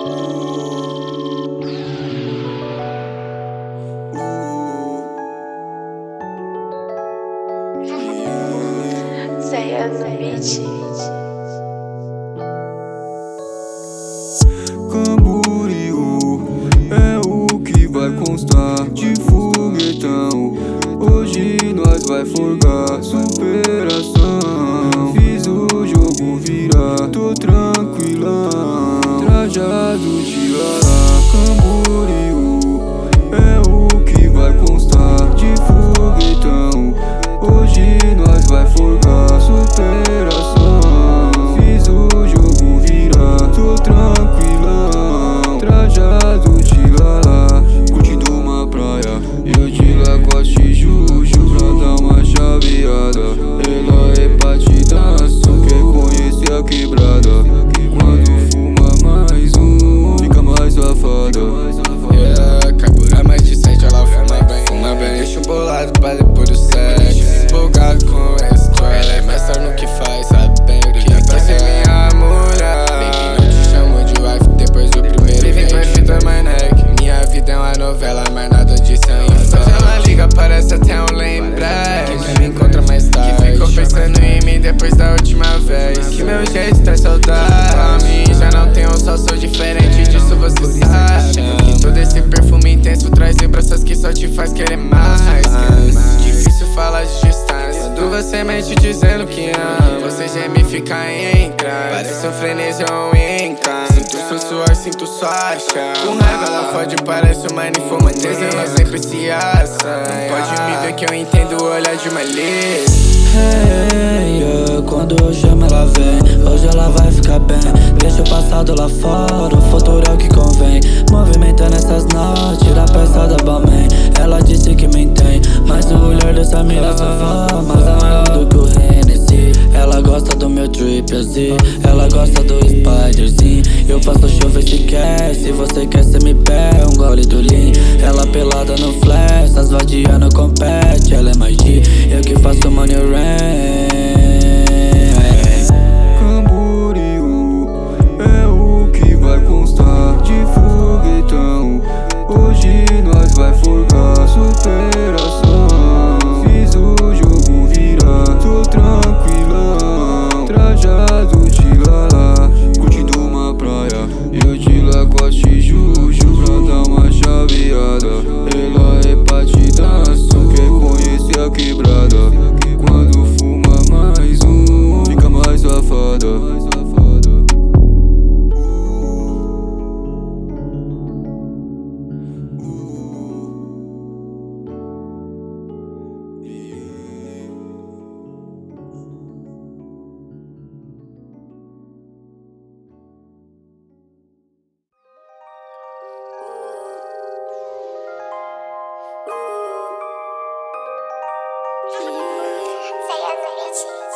Saia do beat. Camboriú é o que vai constar de foguetão. Hoje nós vai forgar superação. Fiz o jogo virar, tô tranquilão, trajado de lara. Camboriú é o que vai constar de foguetão. Hoje nós vai forgar superação. Fiz o jogo virar, tô tranquilão, trajado de lala, curtindo uma praia. Eu de Lacoste e Juju pra dar uma chaveada. Ela é partidaço, quer conhecer a quebrada. Quando fuma mais um, fica mais safada. Carburar mais de 7, ela fuma bem, deixa um bolado pra depois do sexo. Empolgado com essa história, ela é mestra no que faz, sabe bem o que quer ser minha mulher. Baby, não te chamo de wife depois do primeiro date. My fita, my neck, minha vida é uma novela, mas nada de sangue. Hoje ela liga, parece até um lembrete que me encontra mais tarde, que ficou pensando em mim depois da última vez. Que meu jeito traz saudade pra mim, já não tenho só sou diferente disso, você acha? Que todo esse perfume intenso traz lembranças que só te faz querer mais. Difícil falar de distância quando você mente dizendo que ama. Você geme e fica em entrar, parece um frenesi ou um encanto. Sinto seu suor, sinto sua chama. Com raiva ela fode, parece uma ninfomantesa, ela sempre se assa. Não pode me ver que eu entendo o olhar de malícia. Quando eu chamo ela vem, hoje ela vai ficar bem. Deixa o passado lá fora, o futuro é o que convém. Movimentando essas notas, tira a peça da Balmain. Ela disse que me entende, mas o olhar dessa mina só fala mais amargo do que o Hennessy. Ela gosta do meu drip assim, ela gosta do Spiderzinho. Eu faço chover se quer, se você quer cê me pega um gole do Lean. Ela pelada no flash, as vadias no compete. Ela é mais G, eu que faço money rain. Camboriú é o que vai constar de foguetão. Hoje nós vai forgar superação. Fiz o jogo virar, tô tranquilão, trajado de lala, curtindo uma praia. Eu de Lacoste e Juju pra dar uma chaveada. Ela é partidaço, quer conhecer a quebrada. Quando fuma mais um, fica mais safada. Saia do beat.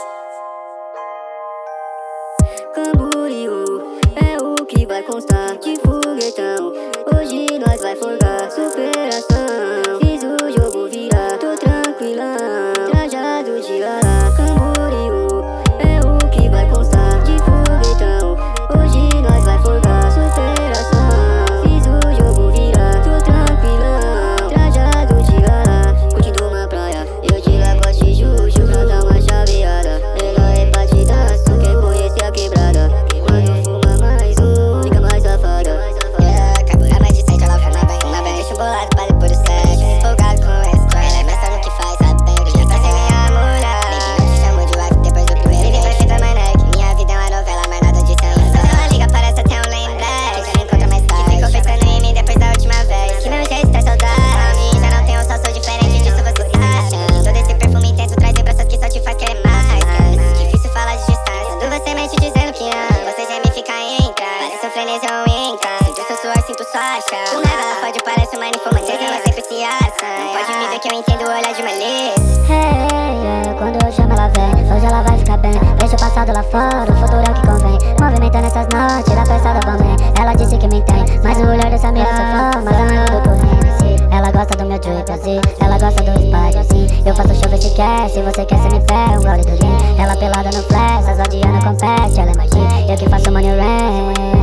Camboriú é o que vai constar de foguetão. Hoje nós vai forgar superação. Fiz o jogo virar, tô tranquilão, trajado de lara. Camboriú é o que vai constar de foguetão. Hoje nós vai forgar superação. Fiz o jogo virar, tô tranquilão, trajado de lara, curtindo uma praia. Eu de Lacoste e Juju pra dar uma chaveada. Ela é partidaço, quer conhecer a quebrada. Quando fuma mais um, fica mais safada. Carburar mais de 7, ela fuma bem, deixa um bolado pra depois do sexo. Empolgado com essa história, ela é mestra no que faz, sabe bem o que quer ser minha mulher. Baby, não te chamo de wife depois do primeiro date. My fita, my neck, minha vida é uma novela, mas nada de sangue. Hoje ela liga, parece até um lembrete que me encontra mais tarde, que ficou pensando em mim depois da última vez. Que meu jeito traz saudade pra mim, já não tenho só sou diferente disso, você acha? Todo esse perfume intenso traz lembranças que só te faz querer mais. Difícil falar de distância quando você mente dizendo que ama. Você geme e fica em entrar, parece um frenesi ou um encanto. Sinto seu suor, sinto sua chama. Com raiva ela fode, parece uma ninfomantesa, ela sempre se assa. Não pode me ver que eu entendo o olhar de malícia. Quando eu chamo ela vem, hoje ela vai ficar bem. Deixa o passado lá fora, o futuro é o que convém. Movimentando essas notas, tira a peça da Balmain. Ela disse que me entende, mas o olhar dessa mina só fala mais amargo do que o Hennessy. Ela gosta do meu drip assim, ela gosta do Spiderzinho. Eu faço chover se quer, se você quer cê me pega um gole do Lean. Ela pelada no flash, as vadias no compete. Ela é mais G, eu que faço money rain.